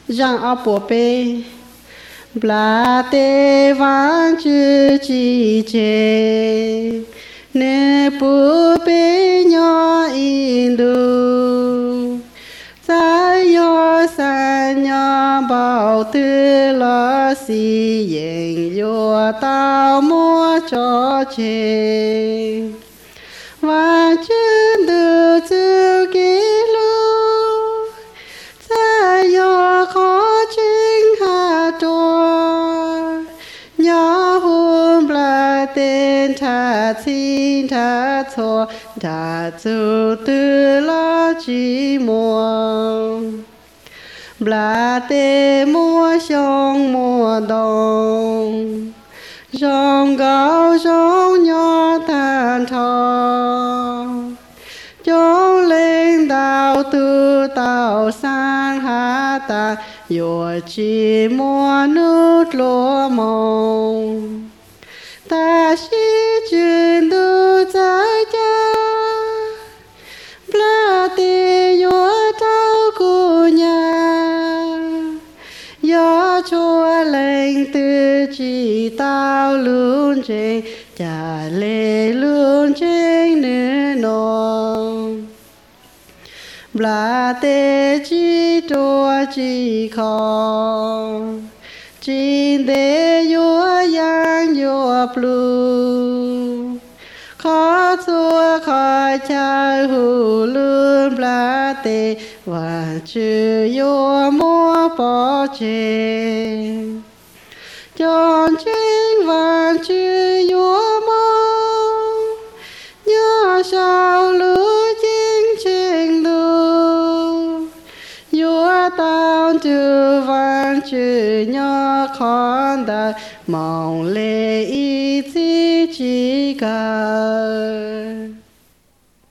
让阿婆贝。Bla te vang chư chi chê nê pu bê nhỏ in du Zai yo san nhỏ bảo tư lo si yin yo tao mua cho chê Và chân tư chư ký lưu Zai yo khó chính hạ trò Nhỏ hùm bla tên thà xin thà thô Thà chú tư lo chi mùa Bla tê mua xong mùa đông Rong gạo rong nhỏ tàn thò Chóng lên đào tư tàu sang hạ tà Yo chi mua nút lúa mông Ta sĩ chuyên đu trái cha Bla tê yo tao cụ nhà Yo chua lên tư chỉ tao luôn trên Chà lê luôn trên nữ nông Bla tê chi chua chi khó Chín đê yo yang yo plu Khó chua khó chai hù luôn bla tê Và chư yo mua bỏ chê Chọn chính vàng chư yo mong Nhớ sao lứa chính trình đu Yo tao chư vàng chư nhỏ khon đà Mong lê ý chí chỉ cần